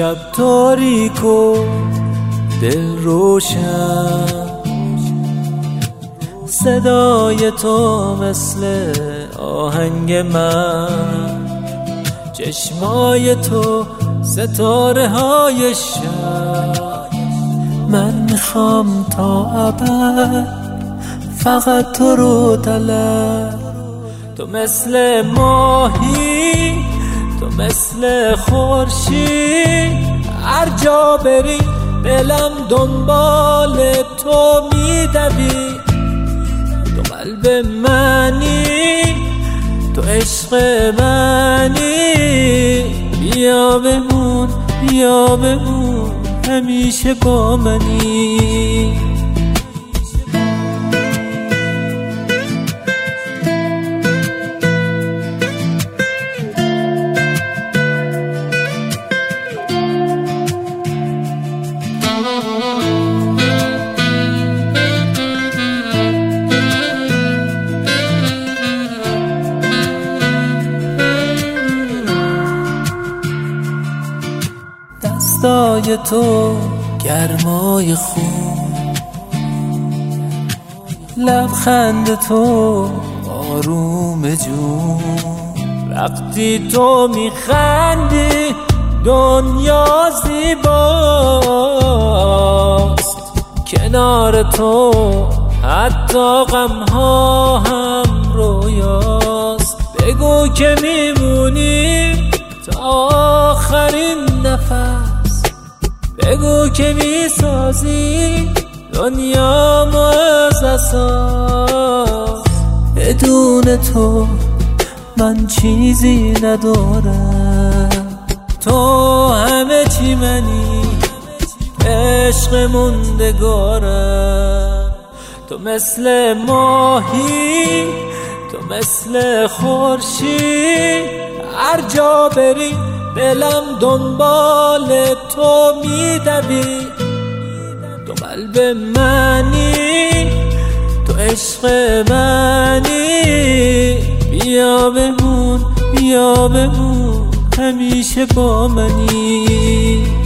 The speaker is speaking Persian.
شب تاریک و دل روشن، صدای تو مثل آهنگ من، چشمای تو ستاره های شب. من میخوام تا ابد فقط تو رو طلب. تو مثل ماهی، تو مثل خورشید، هر جا بری دلم دنبال تو میدوی. تو قلب منی، تو عشق منی، بیا بمون بیا بمون همیشه با منی. دستای تو گرمای خون، لبخند تو آروم جون. وقتی تو میخندی دنیا زیباست، کنار تو حتی غمها هم رویاست. بگو که میمونی تا آخرین نفس، بگو که میسازی دنیامو از اساس. بدون تو من چیزی ندارم، تو همه چی منی، عشق موندگارم. تو مثل ماهی، تو مثل خورشید، هر جا بری دلم دنبال تو میدوی. تو قلب منی، تو عشق منی، بیا بمون بیا بمون همیشه با منی.